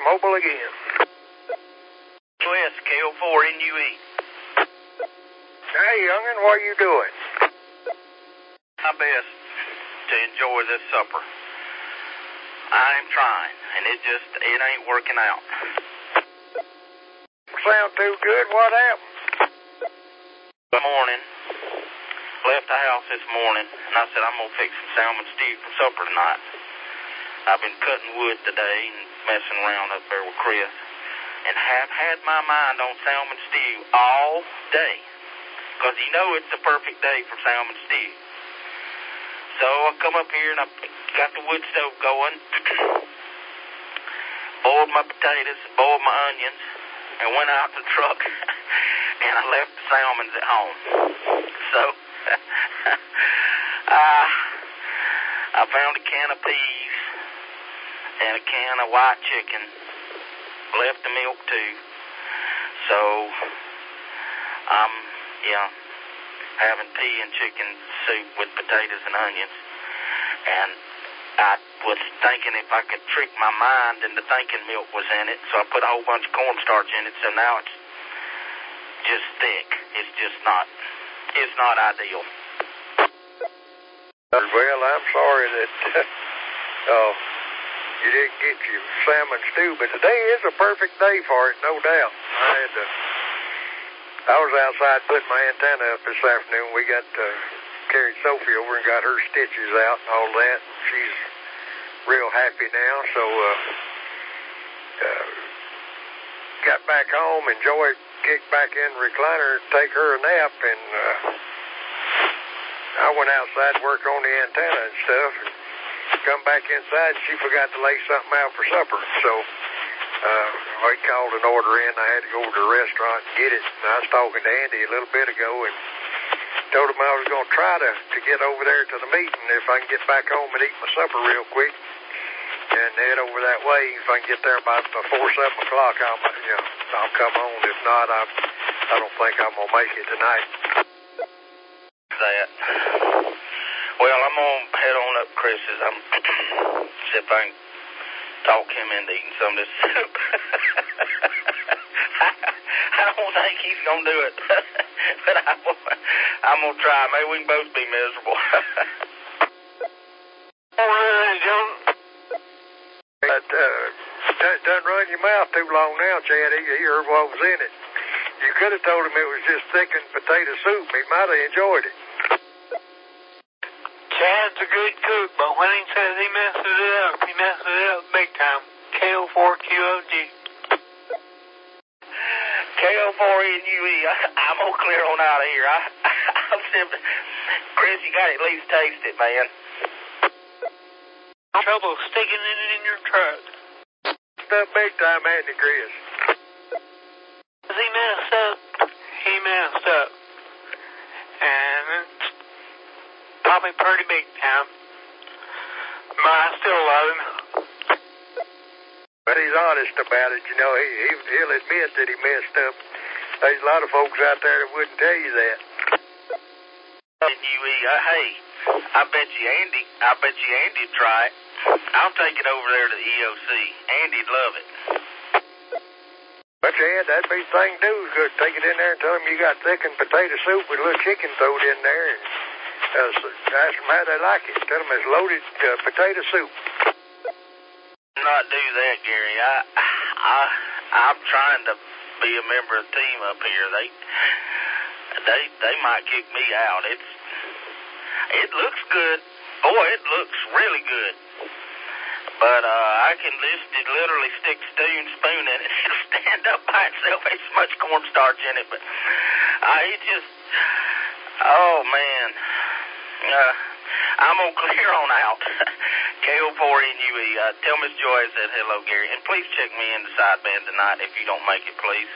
mobile again. West, KO4NUE. Hey, young'un, what are you doing? My best to enjoy this supper. I'm trying, and it ain't working out. Sound too good? What happened? Good morning. Left the house this morning, and I said I'm going to fix some salmon stew for supper tonight. I've been cutting wood today and messing around up there with Chris, and have had my mind on salmon stew all day, because you know it's the perfect day for salmon stew. So I come up here and I got the wood stove going, boiled my potatoes, boiled my onions, and went out to the truck, and I left the salmons at home. So I found a can of peas and a can of white chicken, left the milk too. So I'm having pea and chicken soup with potatoes and onions. And I was thinking if I could trick my mind into thinking milk was in it, so I put a whole bunch of cornstarch in it, so now it's just thick. It's not ideal. Well, I'm sorry that you didn't get your salmon stew, but today is a perfect day for it, no doubt. I was outside putting my antenna up this afternoon. We got carried Sophie over and got her stitches out and all that. She's real happy now, so got back home, enjoyed, kicked back in the recliner, take her a nap, and I went outside to work on the antenna and stuff, and come back inside, and she forgot to lay something out for supper, so I called an order in. I had to go to the restaurant and get it. And I was talking to Andy a little bit ago and told him I was going to try to get over there to the meeting if I can get back home and eat my supper real quick and head over that way. If I can get there by 4, 7 o'clock, I'll come on. If not, I don't think I'm going to make it tonight. That. Well, I'm going to head on up Chris's. I'm see if I can talk him into eating some of this soup. I don't think he's going to do it. But I'm going to try. Maybe we can both be miserable. Done run your mouth too long now, Chad. He heard what was in it. You could have told him it was just thickened potato soup. He might have enjoyed it. Chad's a good cook, but when he says he messes it up, he messes it up big time. KO4QOG. KO4NUE. I'm going to clear on out of here. I'm simply... Chris, you got to at least taste it, man. Trouble sticking it in your truck. Stuff big time, Andy, Chris. He messed up. He messed up. And it's probably pretty big time. But I still love him. But he's honest about it, you know. He'll admit that he messed up. There's a lot of folks out there that wouldn't tell you that. Hey, I bet you Andy'd try it. I'll take it over there to the EOC. Andy'd love it. But Chad, that'd be the thing to do. Is take it in there and tell him you got thickened potato soup with a little chicken thrown in there. And ask them how they like it. Tell them it's loaded potato soup. Not do that, Gary. I'm trying to be a member of the team up here. They might kick me out. It looks good. Boy, it looks really good. But I can literally stick spoon in it. It'll stand up by itself. Ain't so much cornstarch in it, but oh man. I'm gonna clear on out. KO4NUE. Tell Miss Joy I said hello, Gary, and please check me in the sideband tonight if you don't make it, please.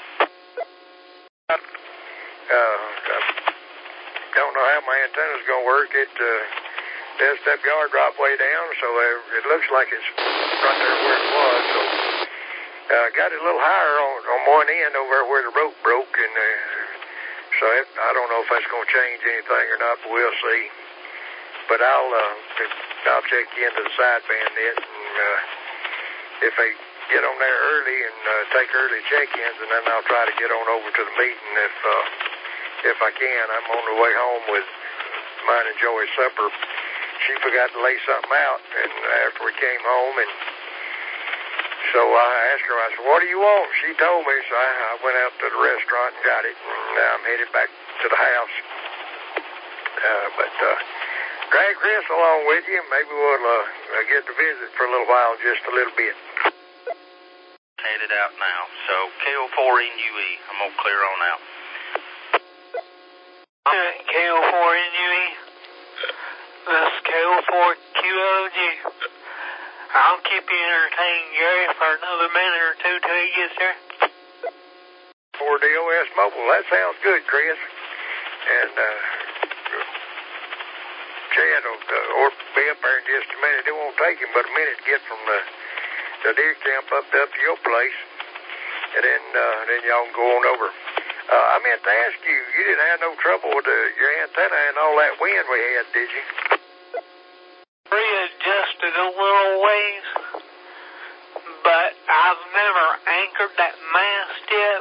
Don't know how my antenna's gonna work. There's that guard drop way down, so it looks like it's right there where it was. So got it a little higher on one end over where the rope broke, and so I don't know if that's going to change anything or not, but we'll see. But I'll check you into the sideband net, and if they get on there early and take early check-ins, and then I'll try to get on over to the meeting if I can. I'm on the way home with mine and Joey's supper. She forgot to lay something out, and after we came home, and so I asked her, I said, what do you want? She told me, so I went out to the restaurant and got it, and now I'm headed back to the house. But drag Chris along with you. Maybe we'll get to visit for a little while, just a little bit. Headed out now. So KO4NUE. I'm gonna clear on out. KO4NUE. This is KO4QLG. I'll keep you entertained, Gary, for another minute or two till he gets there. For DOS Mobile. That sounds good, Chris. And Chad will be up there in just a minute. It won't take him but a minute to get from the deer camp up to your place. And then y'all can go on over. I meant to ask you, you didn't have no trouble with your antenna and all that wind we had, did you? Readjusted a little ways, but I've never anchored that mast yet.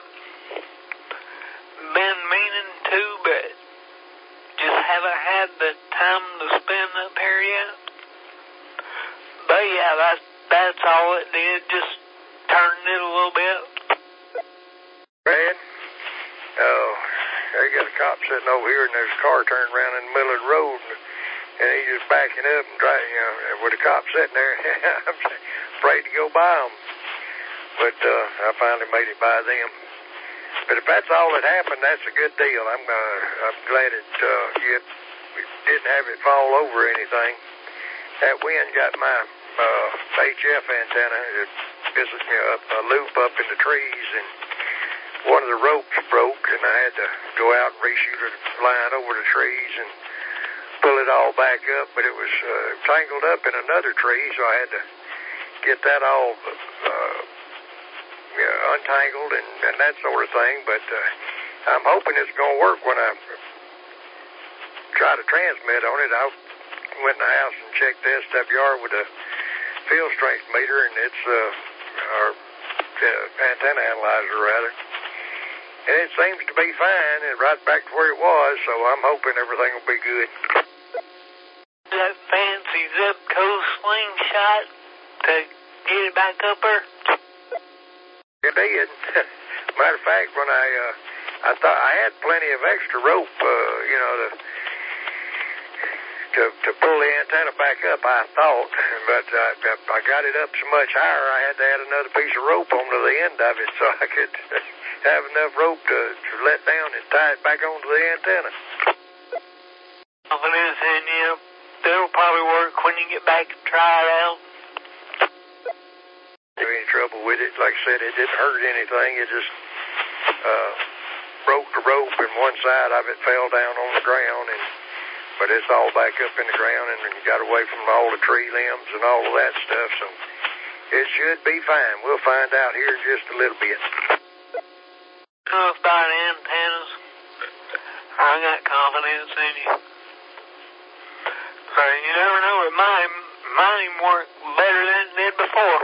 Been meaning to, but just haven't had the time to spend up here yet. But yeah, that's all it did, just turned it a little bit. Brad? Oh, they got a cop sitting over here, and there's a car turned around in the middle of the road, and he's just backing up and driving, with a cop sitting there. I'm afraid to go by him. But I finally made it by them. But if that's all that happened, that's a good deal. I'm glad you didn't have it fall over or anything. That wind got my HF antenna. This is a loop up in the trees, and one of the ropes broke, and I had to go out and reshoot a line over the trees and pull it all back up. But it was tangled up in another tree, so I had to get that all untangled and that sort of thing. But I'm hoping it's going to work when I try to transmit on it. I went in the house and checked the SWR with a field strength meter, and it's our antenna analyzer, rather. And it seems to be fine, and right back to where it was, so I'm hoping everything will be good. That fancy Zipco slingshot to get it back up there? It did. Matter of fact, when I thought I had plenty of extra rope, to pull the antenna back up, I thought, but I got it up so much higher, I had to add another piece of rope onto the end of it so I could have enough rope to let down and tie it back onto the antenna. Confidence in you. That'll probably work when you get back and try it out. Any trouble with it? Like I said, it didn't hurt anything. It just broke the rope, and one side of it fell down on the ground, but it's all back up in the ground and got away from all the tree limbs and all of that stuff, so it should be fine. We'll find out here in just a little bit. About antennas, I got confidence in you. You never know, it might work better than it did before.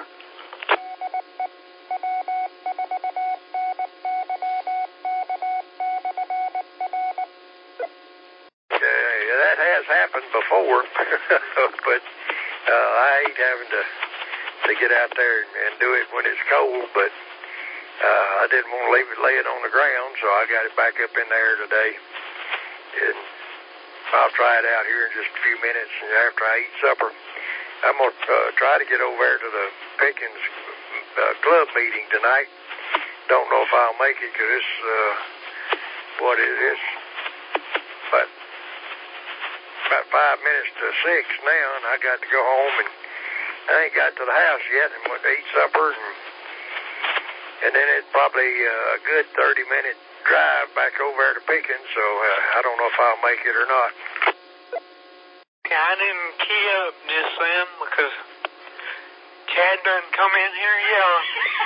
That has happened before, but I hate having to get out there and do it when it's cold, but I didn't want to leave it laying on the ground, so I got it back up in there today. And I'll try it out here in just a few minutes after I eat supper. I'm going to try to get over there to the Pickens club meeting tonight. Don't know if I'll make it because it's, what is this? But about 5 minutes to 6 now, and I got to go home, and I ain't got to the house yet, and went to eat supper, and then it's probably a good 30-minute drive back over there to Pickens, so I don't know if I'll make it or not. Yeah, I didn't key up just then because Chad done come in here yelling.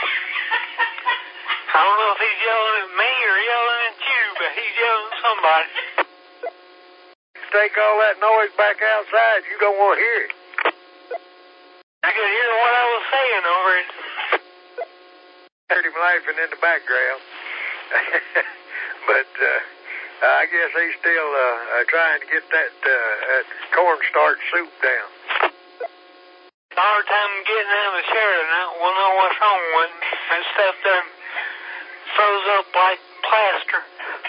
I don't know if he's yelling at me or yelling at you, but he's yelling at somebody. Take all that noise back outside. You don't want to hear it. I could hear what I was saying over it. heard him laughing in the background. But I guess he's still trying to get that cornstarch soup down. Hard time getting out of the chair tonight. We'll know what's wrong with it. That stuff done froze up like plaster.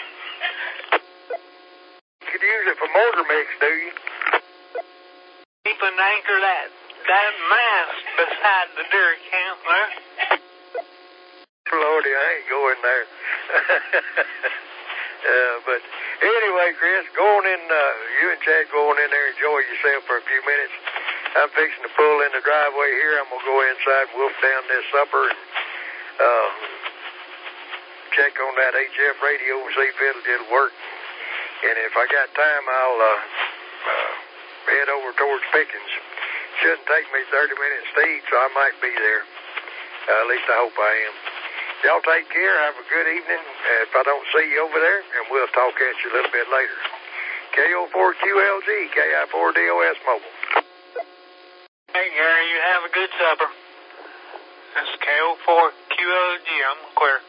You could use it for mortar mix, do you? Keep an anchor that mast beside the deer camp there. Lordy, I ain't going there. But anyway, Chris, go on in, you and Chad go on in there, enjoy yourself for a few minutes. I'm fixing to pull in the driveway here. I'm going to go inside, wolf down this supper, and check on that HF radio and see if it'll work. And if I got time, I'll head over towards Pickens. Shouldn't take me 30 minutes to eat, so I might be there. At least I hope I am. Y'all take care. Have a good evening. If I don't see you over there, and we'll talk at you a little bit later. KO4QLG, KI4DOS Mobile. Hey, Gary, you have a good supper. This is KO4QLG. I'm clear.